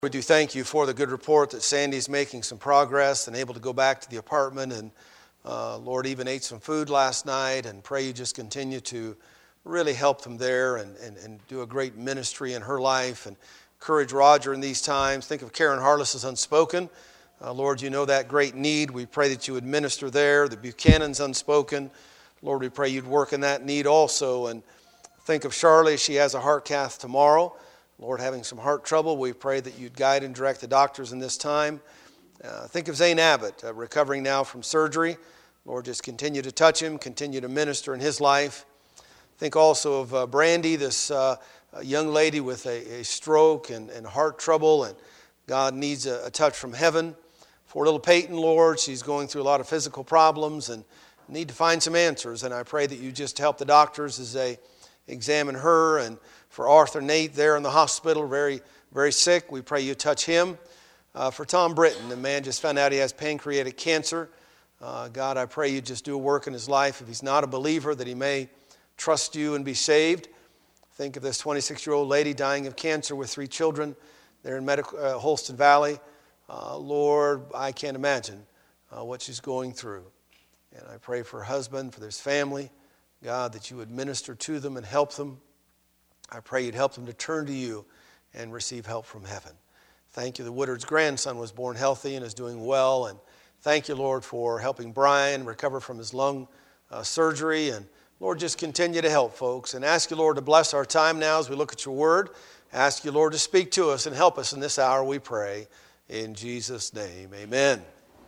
We do thank you for the good report that Sandy's making some progress and able to go back to the apartment, and Lord, even ate some food last night, and pray you just continue to really help them there and do a great ministry in her life and encourage Roger in these times. Think of Karen Harless's Unspoken. Lord, you know that great need. We pray that you would minister there. The Buchanan's Unspoken. Lord, we pray you'd work in that need also. And think of Charlie. She has a heart cath tomorrow. Lord, having some heart trouble, we pray that you'd guide and direct the doctors in this time. Think of Zane Abbott, recovering now from surgery. Lord, just continue to touch him, continue to minister in his life. Think also of Brandy, this young lady with a stroke and heart trouble, and God needs a touch from heaven. For little Peyton, Lord, she's going through a lot of physical problems and need to find some answers, and I pray that you just help the doctors as they examine her. And for Arthur Nate there in the hospital, very, very sick, we pray you touch him. For Tom Britton, the man just found out he has pancreatic cancer. God, I pray you just do a work in his life. If he's not a believer, that he may trust you and be saved. Think of this 26-year-old lady dying of cancer with 3 children there in Holston Valley. Lord, I can't imagine what she's going through. And I pray for her husband, for his family. God, that you would minister to them and help them. I pray you'd help them to turn to you and receive help from heaven. Thank you. The Woodard's grandson was born healthy and is doing well. And thank you, Lord, for helping Brian recover from his lung surgery. And Lord, just continue to help folks. And ask you, Lord, to bless our time now as we look at your word. Ask you, Lord, to speak to us and help us in this hour, we pray. In Jesus' name, amen.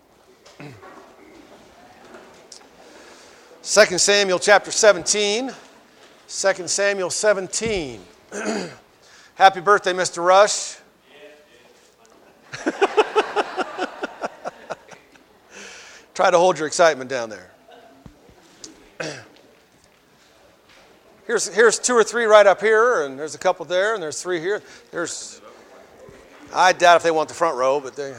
2 Samuel chapter 17. 2 Samuel 17. Happy birthday, Mr. Rush. Try to hold your excitement down there. Here's 2 or 3 right up here, and there's a couple there, and there's 3 here. I doubt if they want the front row, but they...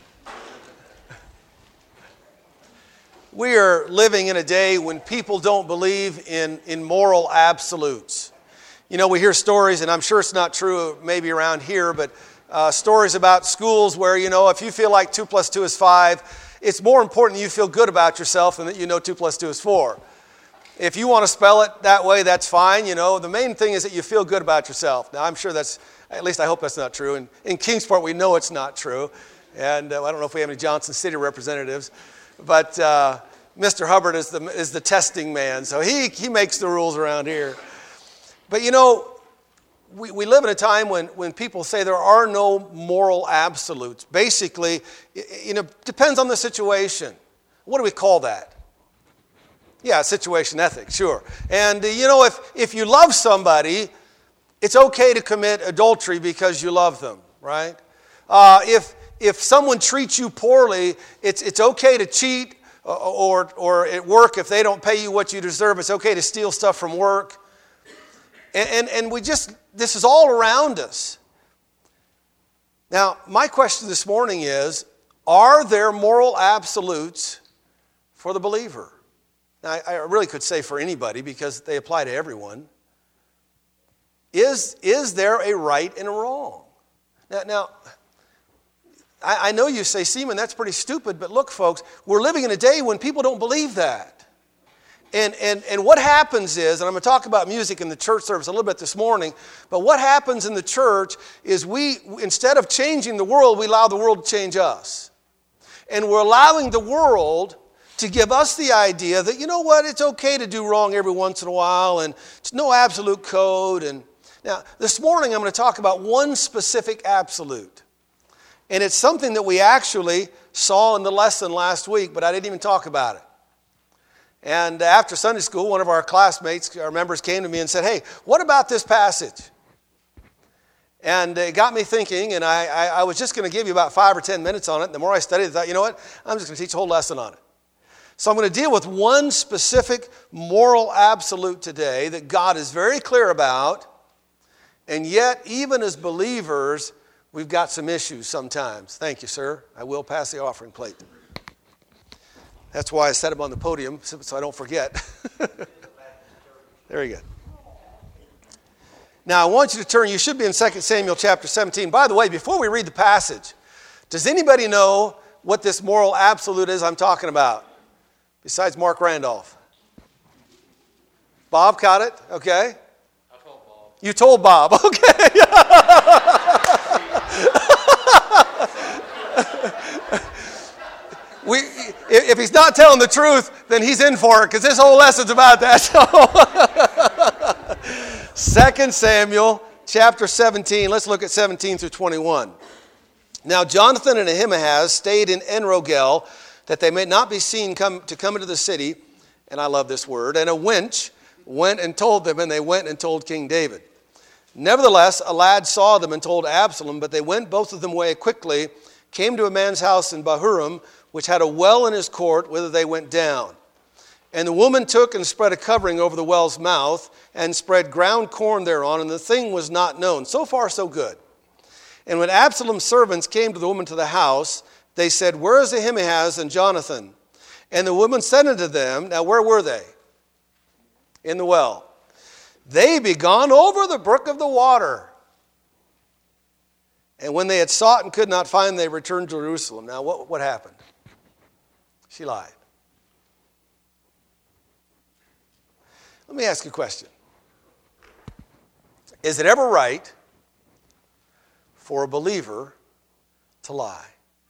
We are living in a day when people don't believe in moral absolutes. You know, we hear stories, and I'm sure it's not true maybe around here, but stories about schools where, you know, if you feel like 2 + 2 is 5, it's more important that you feel good about yourself than that you know 2 + 2 is 4. If you want to spell it that way, that's fine. You know, the main thing is that you feel good about yourself. Now, I'm sure at least I hope that's not true. And in Kingsport, we know it's not true. And I don't know if we have any Johnson City representatives. But Mr. Hubbard is the testing man, so he makes the rules around here. But you know, we live in a time when people say there are no moral absolutes. Basically, you know, depends on the situation. What do we call that? Yeah, situation ethics, sure. And you know, if you love somebody, it's okay to commit adultery because you love them, right? If someone treats you poorly, it's okay to cheat, or at work, if they don't pay you what you deserve, it's okay to steal stuff from work. And this is all around us. Now, my question this morning is, are there moral absolutes for the believer? Now, I really could say for anybody because they apply to everyone. Is there a right and a wrong? Now, I know you say, Seaman, that's pretty stupid, but look, folks, we're living in a day when people don't believe that. And what happens is, and I'm going to talk about music in the church service a little bit this morning, but what happens in the church is we, instead of changing the world, we allow the world to change us. And we're allowing the world to give us the idea that, you know what, it's okay to do wrong every once in a while, and it's no absolute code. And now, this morning I'm going to talk about one specific absolute. And it's something that we actually saw in the lesson last week, but I didn't even talk about it. And after Sunday school, one of our classmates, our members, came to me and said, hey, what about this passage? And it got me thinking, and I was just going to give you about 5 or 10 minutes on it. And the more I studied, I thought, you know what, I'm just going to teach a whole lesson on it. So I'm going to deal with one specific moral absolute today that God is very clear about, and yet, even as believers, we've got some issues sometimes. Thank you, sir. I will pass the offering plate. That's why I set him on the podium, so I don't forget. There you go. Now, I want you to turn, you should be in 2 Samuel chapter 17. By the way, before we read the passage, does anybody know what this moral absolute is I'm talking about? Besides Mark Randolph. Bob caught it? Okay. I told Bob. You told Bob, okay. If he's not telling the truth, then he's in for it, because this whole lesson's about that. So, 2 Samuel chapter 17, let's look at 17 through 21. Now Jonathan and Ahimaaz stayed in En-Rogel, that they may not be seen to come into the city, and I love this word, and a wench went and told them, and they went and told King David. Nevertheless, a lad saw them and told Absalom, but they went both of them away quickly, came to a man's house in Bahurim, which had a well in his court, whither they went down. And the woman took and spread a covering over the well's mouth, and spread ground corn thereon, and the thing was not known. So far, so good. And when Absalom's servants came to the woman to the house, they said, Where is Ahimaaz and Jonathan? And the woman said unto them, now where were they? In the well. They be gone over the brook of the water. And when they had sought and could not find, they returned to Jerusalem. Now what happened? She lied. Let me ask you a question. Is it ever right for a believer to lie?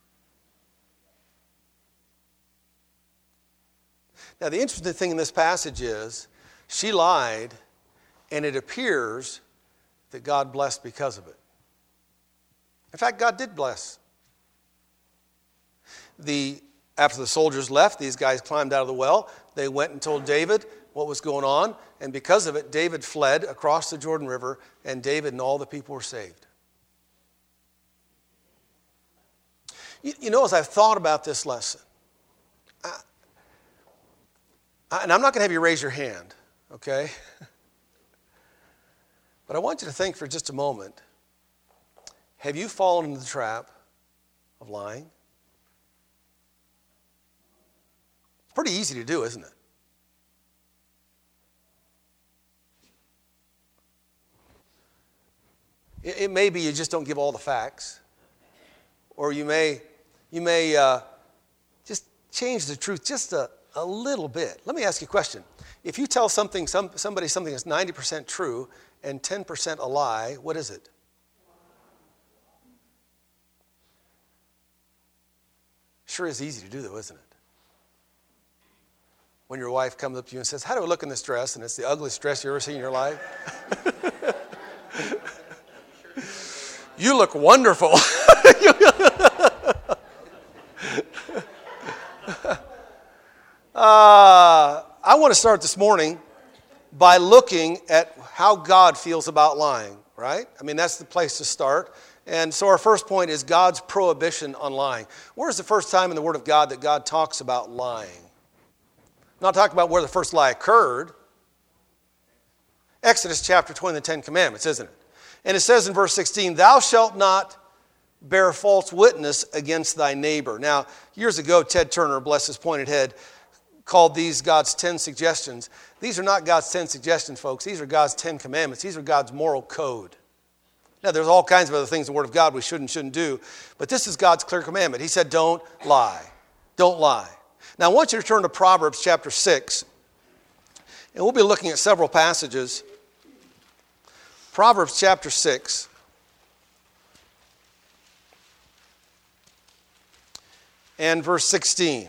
Now, the interesting thing in this passage is she lied, and it appears that God blessed because of it. In fact, God did bless. After the soldiers left, these guys climbed out of the well. They went and told David what was going on, and because of it, David fled across the Jordan River, and David and all the people were saved. You know, as I've thought about this lesson, and I'm not going to have you raise your hand, okay? But I want you to think for just a moment, have you fallen into the trap of lying? It's pretty easy to do, isn't it? It may be you just don't give all the facts. Or you may just change the truth just a little bit. Let me ask you a question. If you tell somebody something that's 90% true and 10% a lie, what is it? Sure is easy to do, though, isn't it? When your wife comes up to you and says, how do I look in this dress? And it's the ugliest dress you ever seen in your life. You look wonderful. I want to start this morning by looking at how God feels about lying, right? I mean, that's the place to start. And so our first point is God's prohibition on lying. Where's the first time in the Word of God that God talks about lying? I'm not talking about where the first lie occurred. Exodus chapter 20, the Ten Commandments, isn't it? And it says in verse 16, Thou shalt not bear false witness against thy neighbor. Now, years ago, Ted Turner, bless his pointed head, called these God's 10 suggestions. These are not God's 10 suggestions, folks. These are God's 10 commandments. These are God's moral code. Now, there's all kinds of other things in the Word of God we should and shouldn't do, but this is God's clear commandment. He said, don't lie. Don't lie. Now, I want you to turn to Proverbs chapter 6, and we'll be looking at several passages. Proverbs chapter 6. And verse 16.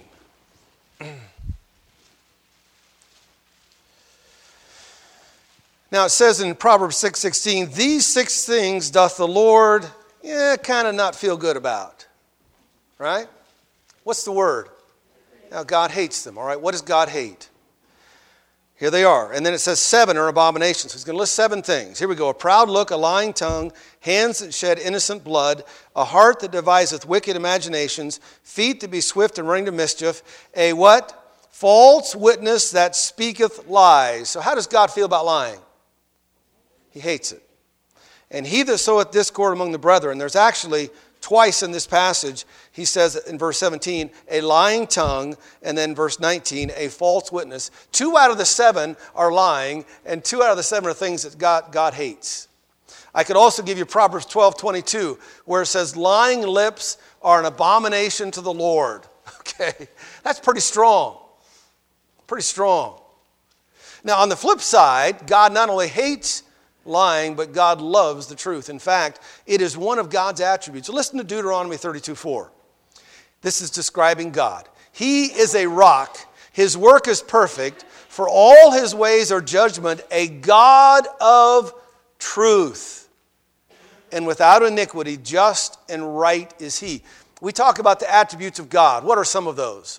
Now it says in Proverbs 6:16, these 6 things doth the Lord kind of not feel good about. Right? What's the word? Now God hates them. All right, what does God hate? Here they are. And then it says 7 are abominations. So he's going to list 7 things. Here we go. A proud look, a lying tongue, hands that shed innocent blood, a heart that deviseth wicked imaginations, feet that be swift and running to mischief, a what? False witness that speaketh lies. So how does God feel about lying? He hates it. And he that soweth discord among the brethren. There's actually twice in this passage, he says in verse 17, a lying tongue, and then verse 19, a false witness. 2 out of the 7 are lying, and 2 out of the 7 are things that God hates. I could also give you Proverbs 12:22, where it says, lying lips are an abomination to the Lord. Okay, that's pretty strong. Pretty strong. Now, on the flip side, God not only hates lying, but God loves the truth. In fact, it is one of God's attributes. So listen to Deuteronomy 32:4. This is describing God. He is a rock. His work is perfect. For all his ways are judgment, a God of truth. And without iniquity, just and right is he. We talk about the attributes of God. What are some of those?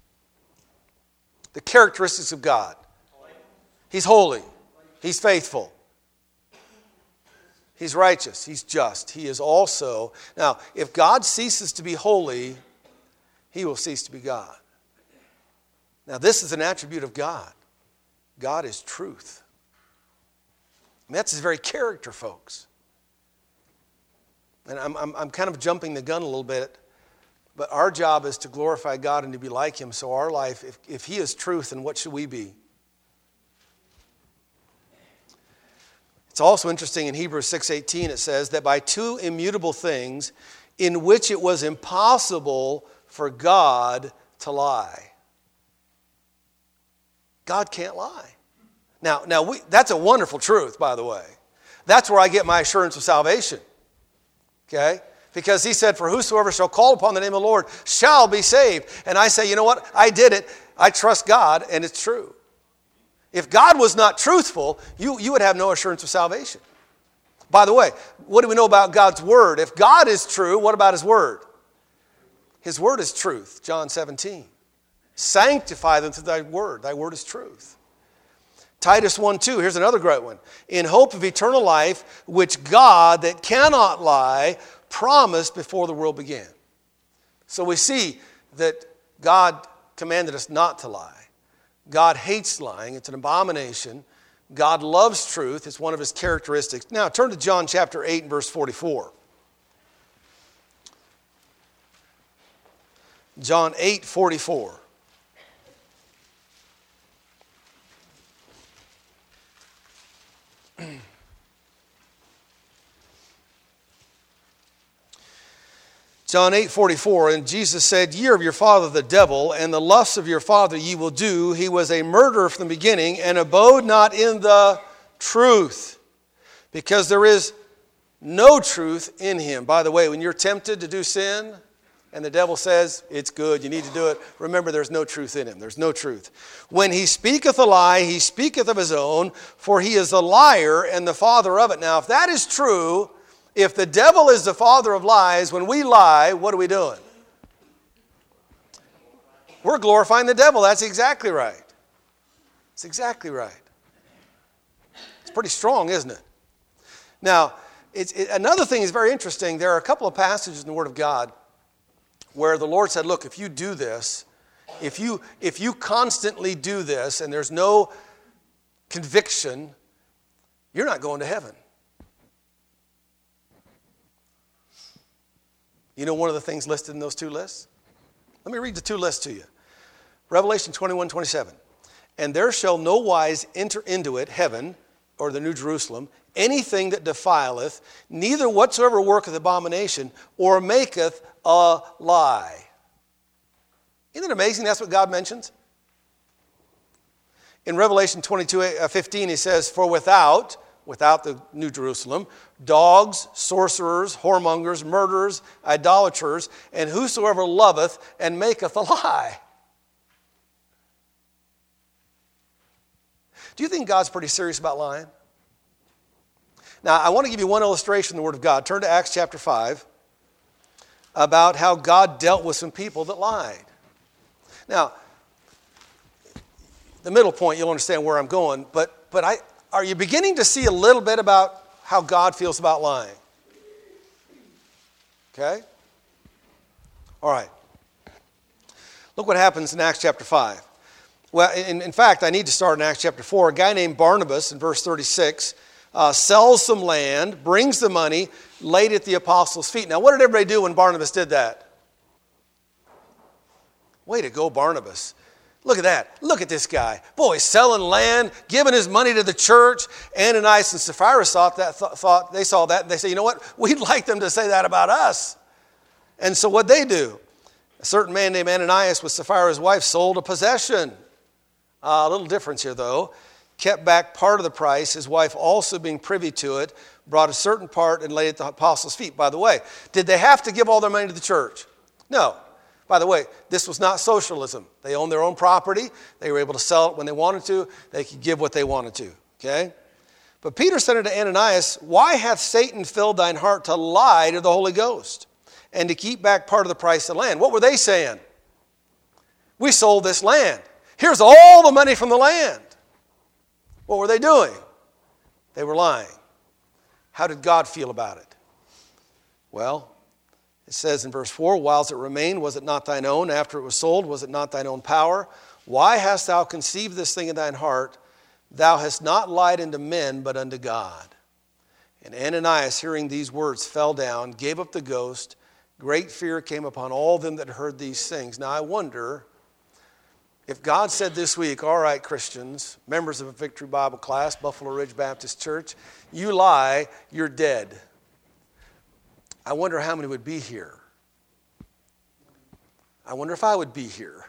The characteristics of God. He's holy. He's faithful. He's righteous. He's just. He is also... Now, if God ceases to be holy, he will cease to be God. Now, this is an attribute of God. God is truth. And that's his very character, folks. And I'm kind of jumping the gun a little bit, but our job is to glorify God and to be like him. So our life, if he is truth, then what should we be? It's also interesting in Hebrews 6:18, it says that by two immutable things in which it was impossible for God to lie. God can't lie. Now that's a wonderful truth, by the way. That's where I get my assurance of salvation. Okay? Because he said, for whosoever shall call upon the name of the Lord shall be saved. And I say, you know what? I did it. I trust God, and it's true. If God was not truthful, you would have no assurance of salvation. By the way, what do we know about God's word? If God is true, what about his word? His word is truth, John 17. Sanctify them through thy word. Thy word is truth. Titus 1:2, here's another great one. In hope of eternal life, which God that cannot lie promised before the world began. So we see that God commanded us not to lie. God hates lying. It's an abomination. God loves truth. It's one of his characteristics. Now turn to John chapter 8 and verse 44. John 8:44. John 8:44, and Jesus said, ye are of your father the devil, and the lusts of your father ye will do. He was a murderer from the beginning, and abode not in the truth, because there is no truth in him. By the way, when you're tempted to do sin, and the devil says, it's good, you need to do it, remember there's no truth in him. There's no truth. When he speaketh a lie, he speaketh of his own, for he is a liar and the father of it. Now, if that is true, if the devil is the father of lies, when we lie, what are we doing? We're glorifying the devil. That's exactly right. It's exactly right. It's pretty strong, isn't it? Now, another thing is very interesting. There are a couple of passages in the Word of God where the Lord said, look, if you do this, if you constantly do this and there's no conviction, you're not going to heaven. You know one of the things listed in those two lists? Let me read the two lists to you. Revelation 21:27. And there shall no wise enter into it, heaven, or the New Jerusalem, anything that defileth, neither whatsoever worketh abomination, or maketh a lie. Isn't it amazing that's what God mentions? In Revelation 22:15, he says, for without the New Jerusalem, dogs, sorcerers, whoremongers, murderers, idolaters, and whosoever loveth and maketh a lie. Do you think God's pretty serious about lying? Now, I want to give you one illustration in the Word of God. Turn to Acts chapter 5, about how God dealt with some people that lied. Now, the middle point, you'll understand where I'm going, but are you beginning to see a little bit about how God feels about lying? Okay? All right. Look what happens in Acts chapter 5. Well, in fact, I need to start in Acts chapter 4. A guy named Barnabas, in verse 36, sells some land, brings the money, laid it at the apostles' feet. Now, what did everybody do when Barnabas did that? Way to go, Barnabas. Look at that. Look at this guy. Boy, he's selling land, giving his money to the church. Ananias and Sapphira saw that, and they say, you know what? We'd like them to say that about us. And so what they do? A certain man named Ananias with Sapphira's wife sold a possession. A little difference here, though. Kept back part of the price. His wife, also being privy to it, brought a certain part and laid it at the apostles' feet. By the way, did they have to give all their money to the church? No. By the way, this was not socialism. They owned their own property. They were able to sell it when they wanted to. They could give what they wanted to. Okay? But Peter said unto Ananias, why hath Satan filled thine heart to lie to the Holy Ghost and to keep back part of the price of the land? What were they saying? We sold this land. Here's all the money from the land. What were they doing? They were lying. How did God feel about it? Well, it says in verse 4, whiles it remained, was it not thine own? After it was sold, was it not thine own power? Why hast thou conceived this thing in thine heart? Thou hast not lied unto men, but unto God. And Ananias, hearing these words, fell down, gave up the ghost. Great fear came upon all them that heard these things. Now I wonder if God said this week, all right, Christians, members of a Victory Bible class, Buffalo Ridge Baptist Church, you lie, you're dead. I wonder how many would be here. I wonder if I would be here.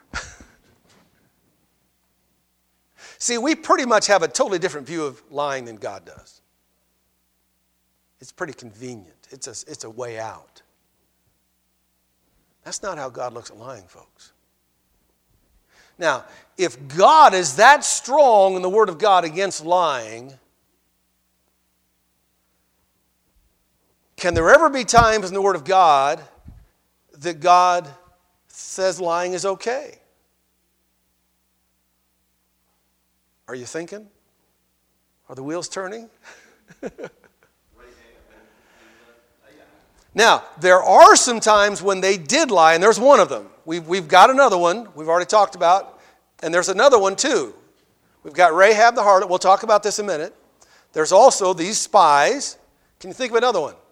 See, we pretty much have a totally different view of lying than God does. It's pretty convenient. It's a way out. That's not how God looks at lying, folks. Now, if God is that strong in the Word of God against lying, can there ever be times in the Word of God that God says lying is okay? Are you thinking? Are the wheels turning? Now, there are some times when they did lie, and there's one of them. We've got another one we've already talked about, and there's another one too. We've got Rahab the harlot. We'll talk about this in a minute. There's also these spies. Can you think of another one?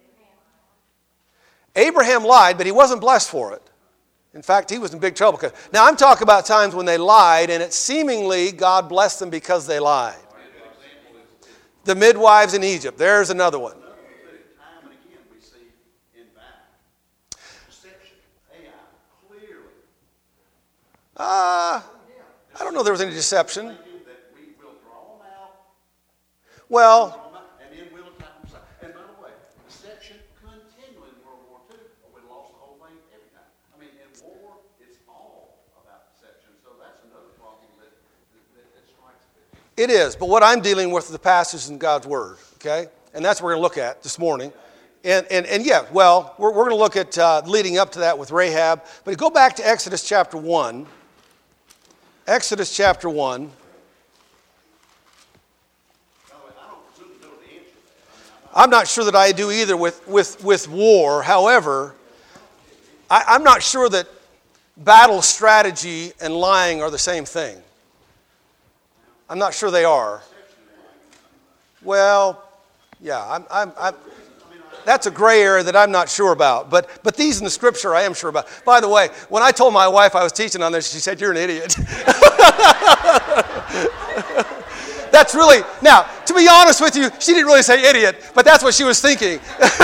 Abraham lied, but he wasn't blessed for it. In fact, he was in big trouble. Now, I'm talking about times when they lied, and it seemingly God blessed them because they lied. The midwives in Egypt. There's another one. I don't know if there was any deception. Well, and by the way, deception continued in World War II, or we lost the whole thing every time. I mean, in war, it's all about deception. So that's another problem that strikes me. It is, but what I'm dealing with is the passages in God's Word, okay? And that's what we're going to look at this morning. And yeah, well, we're going to look at leading up to that with Rahab. But go back to Exodus chapter 1. Exodus chapter 1. I'm not sure that I do either with war. However, I'm not sure that battle strategy and lying are the same thing. I'm not sure they are. Well, yeah, I'm that's a gray area that I'm not sure about. But these in the Scripture I am sure about. By the way, when I told my wife I was teaching on this, she said, "You're an idiot." That's really, now, to be honest with you, she didn't really say idiot, but that's what she was thinking.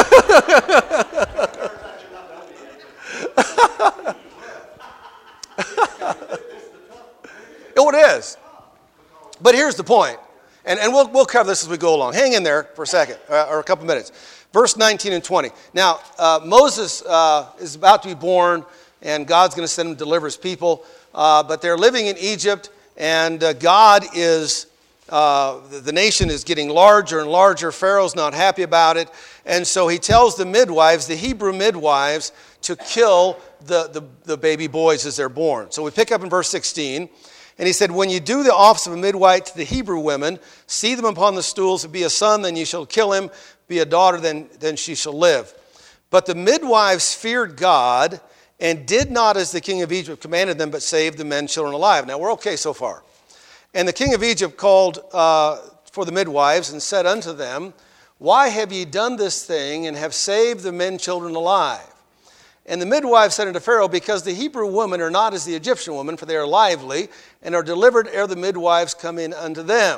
Oh, it is. But here's the point, and we'll cover this as we go along. Hang in there for a second, or a couple minutes. Verse 19 and 20. Now, Moses is about to be born, and God's going to send him to deliver his people. But they're living in Egypt, and God is, the nation is getting larger and larger. Pharaoh's not happy about it. And so he tells the midwives, the Hebrew midwives, to kill the baby boys as they're born. So we pick up in verse 16. And he said, when you do the office of a midwife to the Hebrew women, see them upon the stools. If be a son, then you shall kill him. Be a daughter, then she shall live. But the midwives feared God and did not as the king of Egypt commanded them, but saved the men, children alive. Now we're okay so far. And the king of Egypt called for the midwives and said unto them, why have ye done this thing and have saved the men, children alive? And the midwives said unto Pharaoh, because the Hebrew women are not as the Egyptian women, for they are lively, and are delivered ere the midwives come in unto them.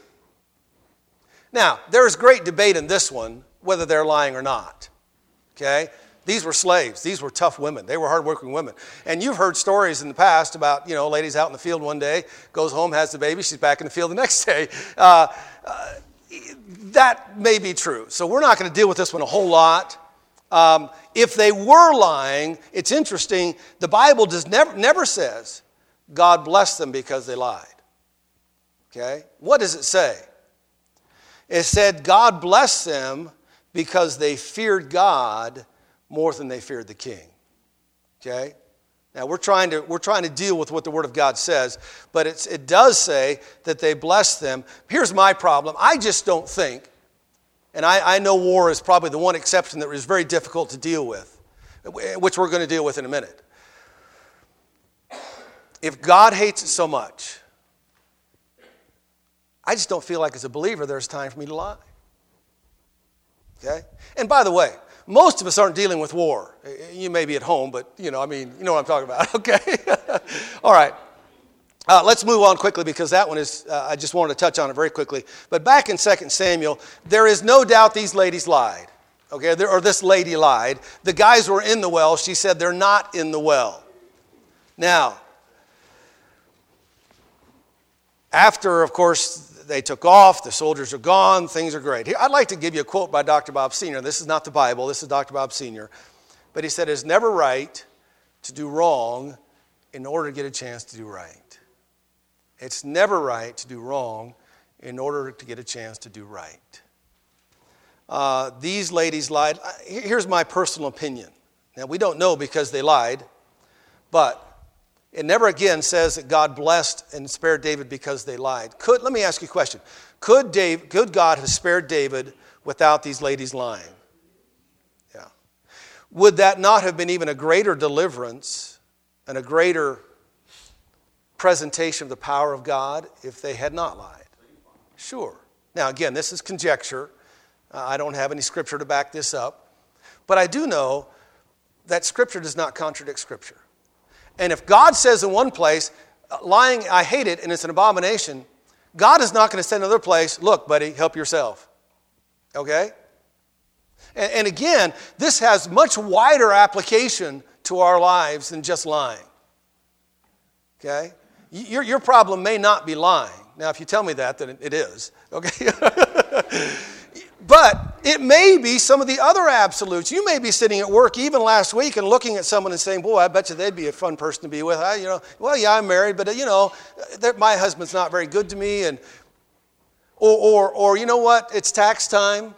Now, there is great debate in this one, whether they're lying or not. Okay? These were slaves. These were tough women. They were hardworking women. And you've heard stories in the past about, ladies out in the field one day, goes home, has the baby, she's back in the field the next day. That may be true. So we're not going to deal with this one a whole lot. If they were lying, it's interesting. The Bible never says God blessed them because they lied. Okay? What does it say? It said God blessed them because they feared God more than they feared the king. Okay? Now we're trying to deal with what the Word of God says, but it does say that they blessed them. Here's my problem. I just don't think, and I know war is probably the one exception that was very difficult to deal with, which we're going to deal with in a minute. If God hates it so much, I just don't feel like as a believer there's time for me to lie. Okay? And by the way, most of us aren't dealing with war. You may be at home, but you know what I'm talking about, okay? All right. Let's move on quickly because that one is, I just wanted to touch on it very quickly. But back in 2 Samuel, there is no doubt these ladies lied, okay? Or this lady lied. The guys were in the well. She said they're not in the well. Now, after, of course, they took off, the soldiers are gone, things are great. Here, I'd like to give you a quote by Dr. Bob Sr. This is not the Bible, this is Dr. Bob Sr. But he said, it's never right to do wrong in order to get a chance to do right. It's never right to do wrong in order to get a chance to do right. These ladies lied. Here's my personal opinion. Now, we don't know because they lied, but it never again says that God blessed and spared David because they lied. Let me ask you a question. Could God have spared David without these ladies lying? Yeah. Would that not have been even a greater deliverance and a greater presentation of the power of God if they had not lied? Sure. Now again, this is conjecture. I don't have any scripture to back this up. But I do know that scripture does not contradict scripture. And if God says in one place, lying, I hate it, and it's an abomination, God is not going to say in another place, look, buddy, help yourself. Okay? And again, this has much wider application to our lives than just lying. Okay? Your problem may not be lying. Now, if you tell me that, then it is. Okay? But it may be some of the other absolutes. You may be sitting at work even last week and looking at someone and saying, boy, I bet you they'd be a fun person to be with. I'm married, but my husband's not very good to me. And or you know what? It's tax time.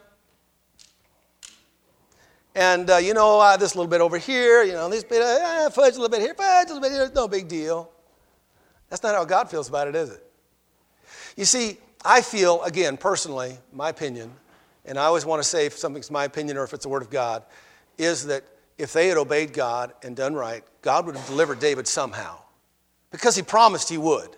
And this little bit over here, this bit, fudge a little bit here, fudge a little bit here. It's no big deal. That's not how God feels about it, is it? You see, I feel, again, personally, my opinion, and I always want to say if something's my opinion or if it's the Word of God, is that if they had obeyed God and done right, God would have delivered David somehow. Because he promised he would.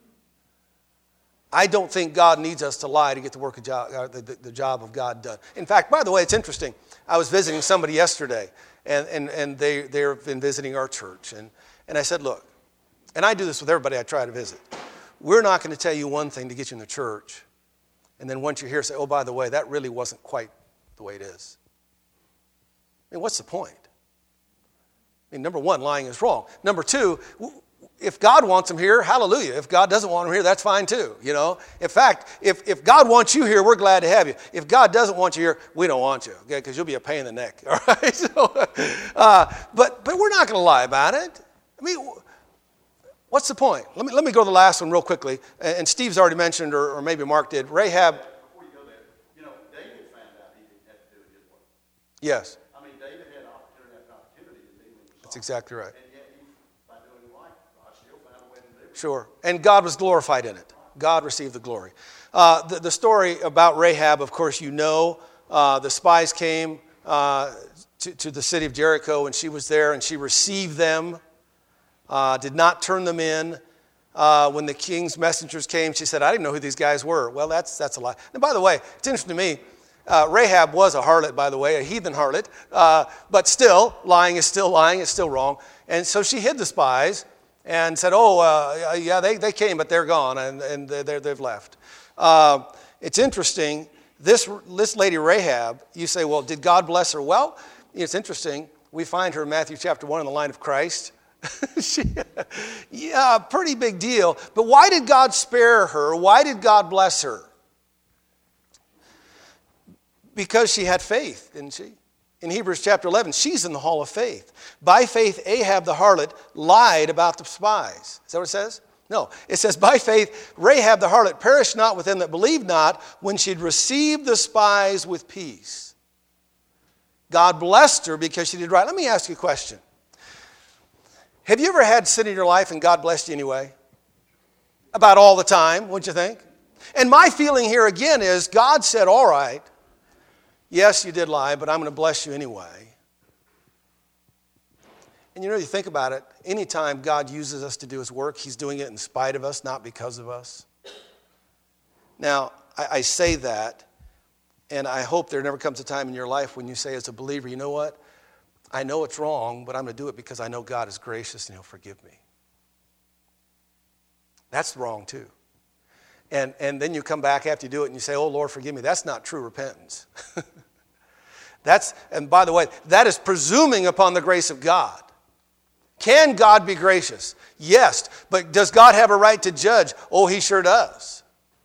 I don't think God needs us to lie to get the job of God done. In fact, by the way, it's interesting. I was visiting somebody yesterday, and they've been visiting our church. And I said, look, and I do this with everybody I try to visit. We're not going to tell you one thing to get you in the church, and then once you're here, say, oh, by the way, that really wasn't quite the way it is. I mean, what's the point? I mean, number one, lying is wrong. Number two, if God wants them here, hallelujah. If God doesn't want them here, that's fine too, In fact, if God wants you here, we're glad to have you. If God doesn't want you here, we don't want you, okay, because you'll be a pain in the neck, all right? So, but we're not going to lie about it. I mean, what's the point? Let me go to the last one real quickly. And Steve's already mentioned, or maybe Mark did. Rahab. Before you go there, David found out he didn't have to do it his way. Yes. I mean, David had opportunity after opportunity to deal with Saul. That's exactly right. And yet, by doing it right, God still found a way to deliver. Sure. And God was glorified in it. God received the glory. The story about Rahab, of course, the spies came to the city of Jericho, and she was there, and she received them. Did not turn them in. When the king's messengers came, she said, I didn't know who these guys were. Well, that's a lie. And by the way, it's interesting to me. Rahab was a harlot, by the way, a heathen harlot. But still, lying is still lying. It's still wrong. And so she hid the spies and said, yeah, they came, but they're gone, and they've left. It's interesting. This lady Rahab, you say, well, did God bless her? Well, it's interesting. We find her in Matthew chapter 1 in the line of Christ. Yeah, pretty big deal. But why did God spare her? Why did God bless her? Because she had faith, didn't she? In Hebrews chapter 11, she's in the hall of faith. By faith, Ahab the harlot lied about the spies. Is that what it says? No, it says, by faith, Rahab the harlot perished not with them that believed not when she'd received the spies with peace. God blessed her because she did right. Let me ask you a question. Have you ever had sin in your life and God blessed you anyway? About all the time, wouldn't you think? And my feeling here again is God said, all right, yes, you did lie, but I'm going to bless you anyway. And you think about it, anytime God uses us to do his work, he's doing it in spite of us, not because of us. Now, I say that, and I hope there never comes a time in your life when you say as a believer, you know what? I know it's wrong, but I'm going to do it because I know God is gracious and he'll forgive me. That's wrong too. And then you come back after you do it and you say, oh, Lord, forgive me. That's not true repentance. And by the way, that is presuming upon the grace of God. Can God be gracious? Yes. But does God have a right to judge? Oh, he sure does.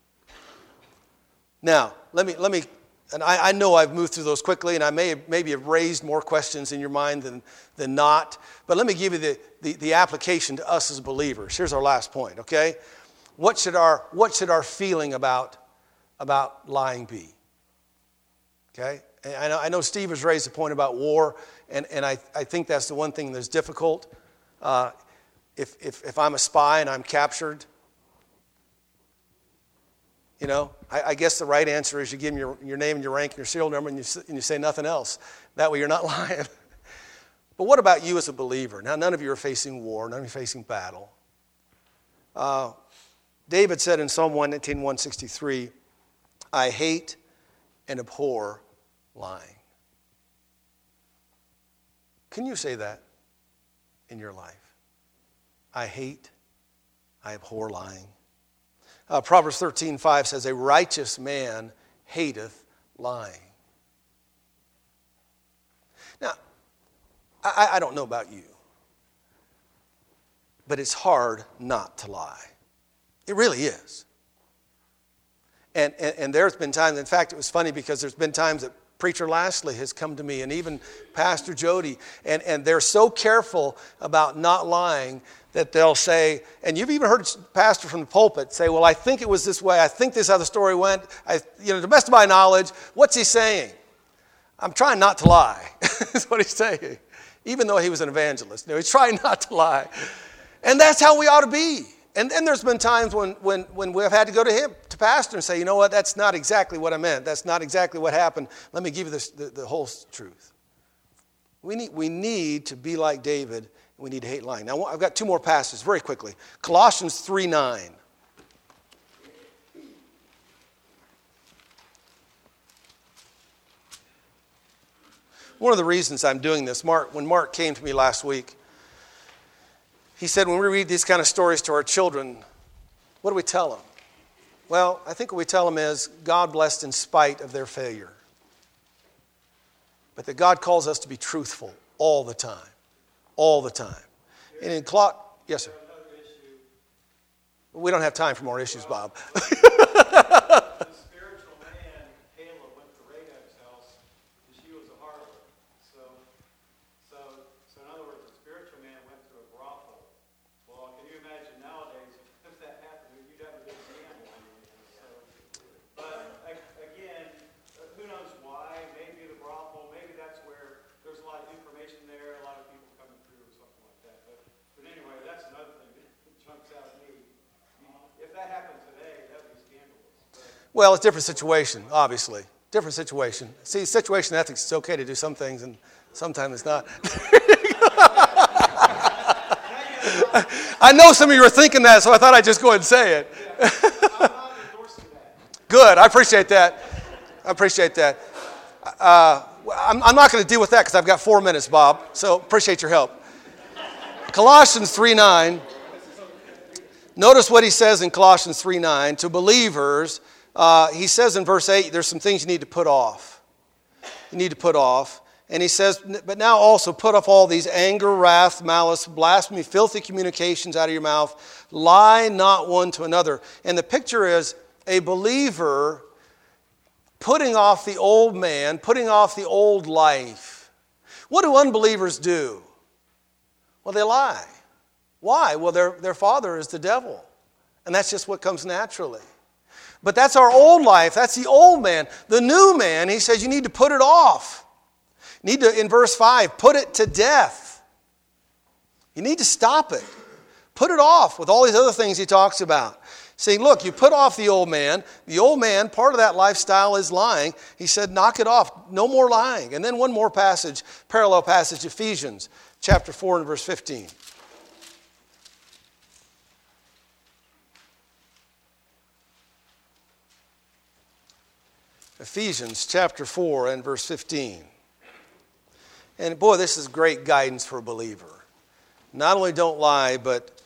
Now, let me, and I know I've moved through those quickly, and I maybe have raised more questions in your mind than not. But let me give you the application to us as believers. Here's our last point, okay? What should our feeling about lying be? Okay? And I know Steve has raised a point about war, and I think that's the one thing that's difficult. If I'm a spy and I'm captured, I guess the right answer is you give them your name and your rank and your serial number and you say nothing else. That way you're not lying. But what about you as a believer? Now, none of you are facing war. None of you are facing battle. David said in Psalm 119, 163, I hate and abhor lying. Can you say that in your life? I hate, I abhor lying. Proverbs 13:5 says, a righteous man hateth lying. Now, I don't know about you, but it's hard not to lie. It really is. And there's been times, in fact, it was funny because there's been times that Preacher Lastly has come to me and even Pastor Jody, and they're so careful about not lying that they'll say, and you've even heard a pastor from the pulpit say, well, I think it was this way. I think this is how the story went. To the best of my knowledge, what's he saying? I'm trying not to lie, is what he's saying. Even though he was an evangelist. He's trying not to lie. And that's how we ought to be. And there's been times when we've had to go to him, to pastor, and say, you know what, that's not exactly what I meant. That's not exactly what happened. Let me give you the whole truth. We need to be like David. We need to hate lying. Now, I've got two more passages very quickly. Colossians 3:9. One of the reasons I'm doing this, when Mark came to me last week, he said, when we read these kind of stories to our children, what do we tell them? Well, I think what we tell them is God blessed in spite of their failure. But that God calls us to be truthful all the time. All the time. And in yes, sir. We don't have time for more issues, Bob. The spiritual man, Caleb, went to Rahab's house, and she was a harlot. So in other words, the spiritual man went to a brothel. Well, can you imagine nowadays if that happened, you'd have a big scandal. But again, who knows why? Maybe the brothel, maybe that's where there's a lot of information there, a lot of people coming through or something like that. But anyway, that's another thing that jumps out at me. If that happened today, that would be scandalous. Well, it's a different situation, obviously. Different situation. See, situation ethics, it's okay to do some things, and sometimes it's not. I know some of you were thinking that, so I thought I'd just go ahead and say it. I'm not endorsing that. Good. I appreciate that. I'm not going to deal with that because I've got 4 minutes, Bob. So appreciate your help. Colossians 3:9. Notice what he says in Colossians 3:9. To believers, he says in verse 8, there's some things you need to put off. You need to put off. And he says, but now also put off all these anger, wrath, malice, blasphemy, filthy communications out of your mouth. Lie not one to another. And the picture is a believer putting off the old man, putting off the old life. What do unbelievers do? Well, they lie. Why? Well, their father is the devil. And that's just what comes naturally. But that's our old life. That's the old man. The new man, he says, you need to put it off. You need to, in verse 5, put it to death. You need to stop it. Put it off with all these other things he talks about. Saying, look, you put off the old man. The old man, part of that lifestyle is lying. He said, knock it off. No more lying. And then one more passage, parallel passage, Ephesians chapter 4 and verse 15. Ephesians chapter 4 and verse 15. And boy, this is great guidance for a believer. Not only don't lie, but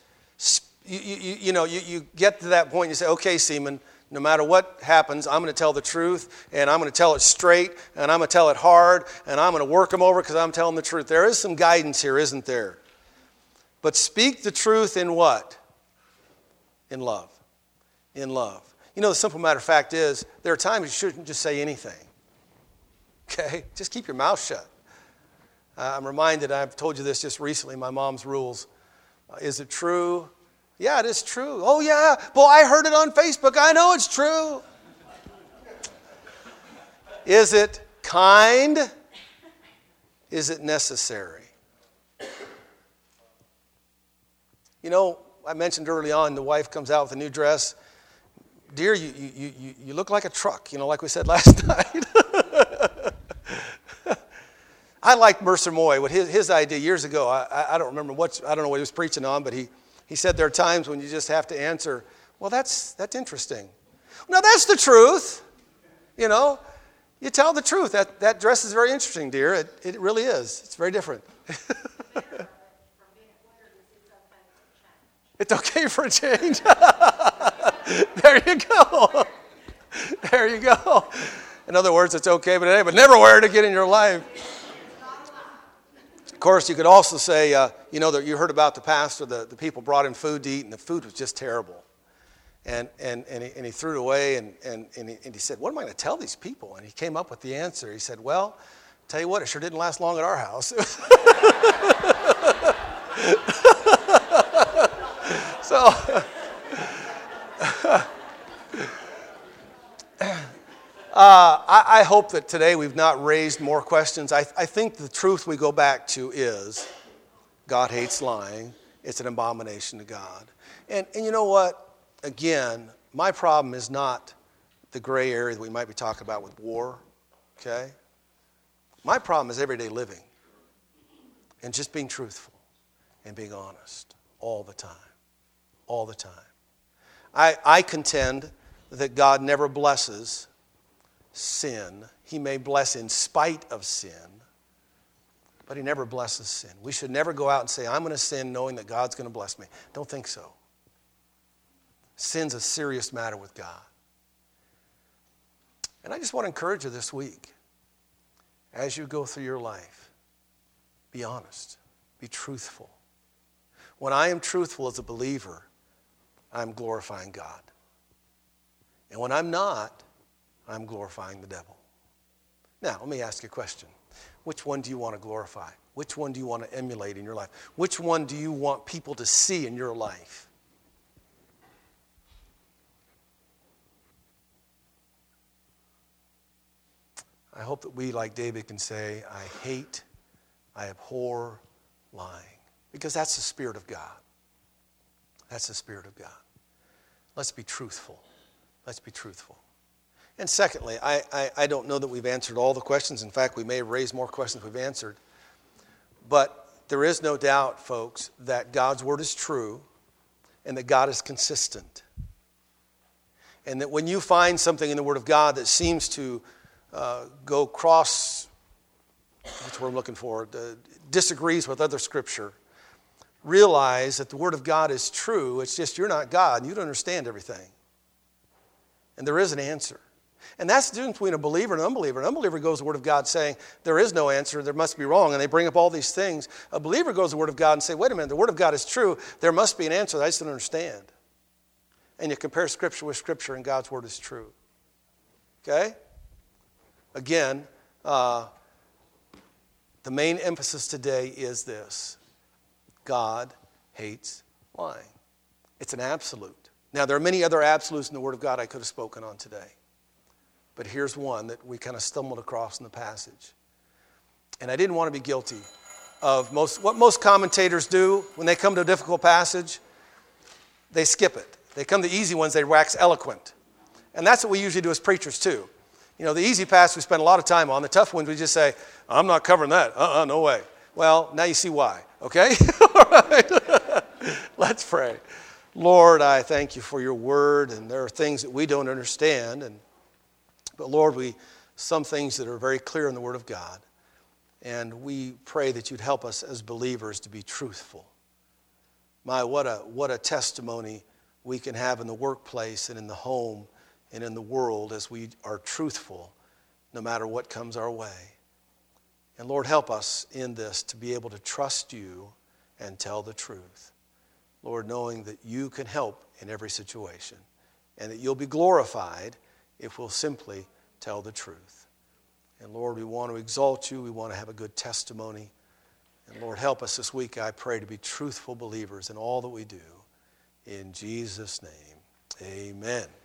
you get to that point and you say, okay, Seaman, no matter what happens, I'm going to tell the truth, and I'm going to tell it straight, and I'm going to tell it hard, and I'm going to work them over because I'm telling the truth. There is some guidance here, isn't there? But speak the truth in what? In love. In love. You know, the simple matter of fact is, there are times you shouldn't just say anything. Okay? Just keep your mouth shut. I'm reminded, I've told you this just recently, my mom's rules. Is it true? Yeah, it is true. Oh, yeah. Well, I heard it on Facebook. I know it's true. Is it kind? Is it necessary? You know, I mentioned early on, the wife comes out with a new dress. Dear, you look like a truck, like we said last night. I liked Mercer Moy with his idea years ago. I don't remember I don't know what he was preaching on, but he said there are times when you just have to answer, well, that's interesting. Now, that's the truth. You tell the truth. That dress is very interesting, dear. It really is. It's very different. It's okay for a change. There you go. There you go. In other words, it's okay, but never wear it again in your life. Of course, you could also say, that you heard about the pastor, the people brought him food to eat, and the food was just terrible. And he threw it away, and he said, what am I going to tell these people? And he came up with the answer. He said, well, tell you what, it sure didn't last long at our house. So, I hope that today we've not raised more questions. I think the truth we go back to is God hates lying. It's an abomination to God. And you know what? Again, my problem is not the gray area that we might be talking about with war, okay? My problem is everyday living and just being truthful and being honest all the time. All the time. I contend that God never blesses sin. He may bless in spite of sin, but he never blesses sin. We should never go out and say, I'm going to sin knowing that God's going to bless me. Don't think so. Sin's a serious matter with God. And I just want to encourage you this week, as you go through your life, be honest, be truthful. When I am truthful as a believer, I'm glorifying God. And when I'm not, I'm glorifying the devil. Now, let me ask you a question. Which one do you want to glorify? Which one do you want to emulate in your life? Which one do you want people to see in your life? I hope that we, like David, can say, I abhor lying. Because that's the Spirit of God. That's the Spirit of God. Let's be truthful. Let's be truthful. And secondly, I don't know that we've answered all the questions. In fact, we may have raised more questions we've answered. But there is no doubt, folks, that God's Word is true and that God is consistent. And that when you find something in the Word of God that seems to go cross, that's what I'm looking for, disagrees with other Scripture, realize that the Word of God is true. It's just you're not God and you don't understand everything. And there is an answer. And that's the difference between a believer and an unbeliever. An unbeliever goes to the Word of God saying, there is no answer, there must be wrong, and they bring up all these things. A believer goes to the Word of God and say, wait a minute, the Word of God is true, there must be an answer that I just don't understand. And you compare Scripture with Scripture, and God's Word is true. Okay? Again, the main emphasis today is this. God hates lying. It's an absolute. Now, there are many other absolutes in the Word of God I could have spoken on today. But here's one that we kind of stumbled across in the passage. And I didn't want to be guilty of what most commentators do when they come to a difficult passage. They skip it. They come to the easy ones, they wax eloquent. And that's what we usually do as preachers too. You know, the easy passage we spend a lot of time on. The tough ones we just say, I'm not covering that. No way. Well, now you see why, okay? All right. Let's pray. Lord, I thank you for your word, and there are things that we don't understand. But Lord, some things that are very clear in the Word of God. And we pray that you'd help us as believers to be truthful. My, what a testimony we can have in the workplace and in the home and in the world as we are truthful no matter what comes our way. And Lord, help us in this to be able to trust you and tell the truth. Lord, knowing that you can help in every situation and that you'll be glorified if we'll simply tell the truth. And Lord, we want to exalt you. We want to have a good testimony. And Lord, help us this week, I pray, to be truthful believers in all that we do. In Jesus' name, amen.